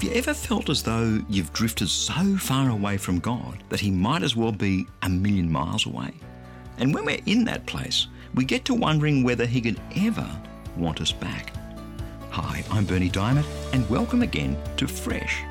Have you ever felt as though you've drifted so far away from God that He might as well be a million miles away? And when we're in that place, we get to wondering whether He could ever want us back. Hi, I'm Berni Dymet, and welcome again to Fresh.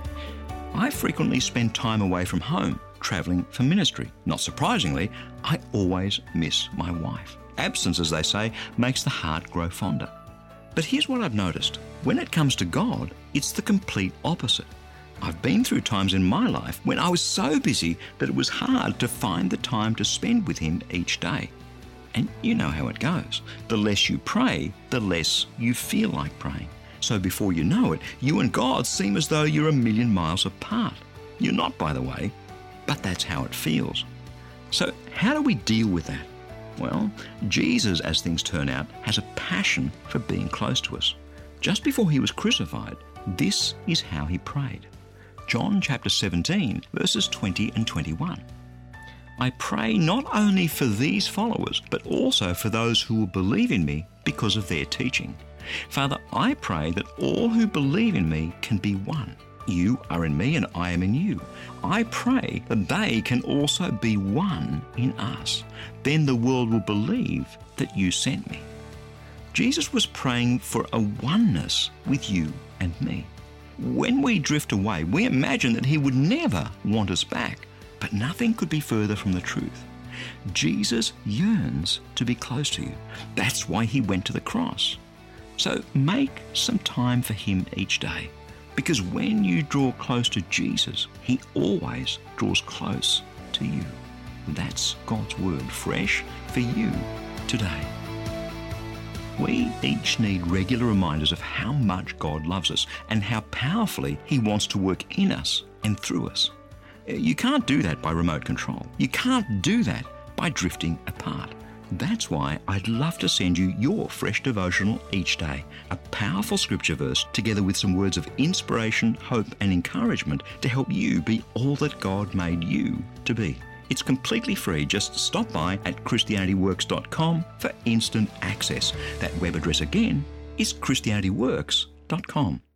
I frequently spend time away from home, travelling for ministry. Not surprisingly, I always miss my wife. Absence, as they say, makes the heart grow fonder. But here's what I've noticed. When it comes to God, it's the complete opposite. I've been through times in my life when I was so busy that it was hard to find the time to spend with Him each day. And you know how it goes. The less you pray, the less you feel like praying. So before you know it, you and God seem as though you're a million miles apart. You're not, by the way, but that's how it feels. So how do we deal with that? Well, Jesus, as things turn out, has a passion for being close to us. Just before He was crucified, this is how He prayed. John chapter 17, verses 20 and 21. I pray not only for these followers, but also for those who will believe in me because of their teaching. Father, I pray that all who believe in me can be one. You are in me and I am in you. I pray that they can also be one in us. Then the world will believe that you sent me. Jesus was praying for a oneness with you and me. When we drift away, we imagine that He would never want us back, but nothing could be further from the truth. Jesus yearns to be close to you. That's why He went to the cross. So make some time for Him each day. Because when you draw close to Jesus, He always draws close to you. That's God's Word, fresh for you today. We each need regular reminders of how much God loves us and how powerfully He wants to work in us and through us. You can't do that by remote control. You can't do that by drifting apart. That's why I'd love to send you your fresh devotional each day, a powerful scripture verse together with some words of inspiration, hope and encouragement to help you be all that God made you to be. It's completely free. Just stop by at ChristianityWorks.com for instant access. That web address again is ChristianityWorks.com.